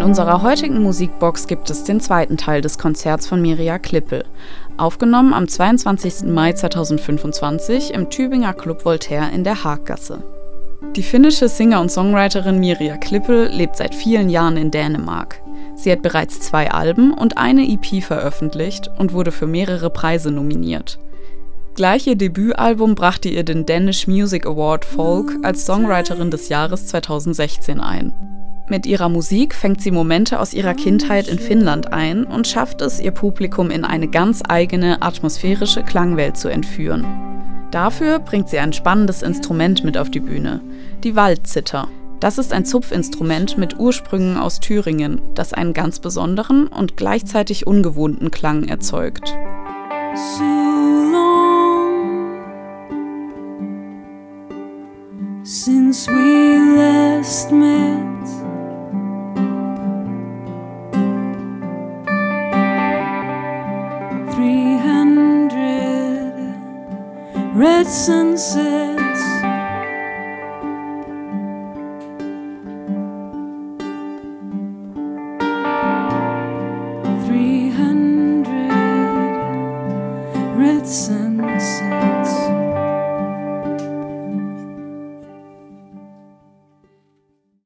unserer heutigen Musikbox gibt es den zweiten Teil des Konzerts von Mirja Klippel, aufgenommen am 22. Mai 2025 im Tübinger Club Voltaire in der Haaggasse. Die finnische Singer- und Songwriterin Mirja Klippel lebt seit vielen Jahren in Dänemark. Sie hat bereits 2 Alben und eine EP veröffentlicht und wurde für mehrere Preise nominiert. Gleich ihr Debütalbum brachte ihr den Danish Music Award Folk als Songwriterin des Jahres 2016 ein. Mit ihrer Musik fängt sie Momente aus ihrer Kindheit in Finnland ein und schafft es, ihr Publikum in eine ganz eigene, atmosphärische Klangwelt zu entführen. Dafür bringt sie ein spannendes Instrument mit auf die Bühne, die Waldzither. Das ist ein Zupfinstrument mit Ursprüngen aus Thüringen, das einen ganz besonderen und gleichzeitig ungewohnten Klang erzeugt. So long since we last met. Red sunsets, 300 red sunsets.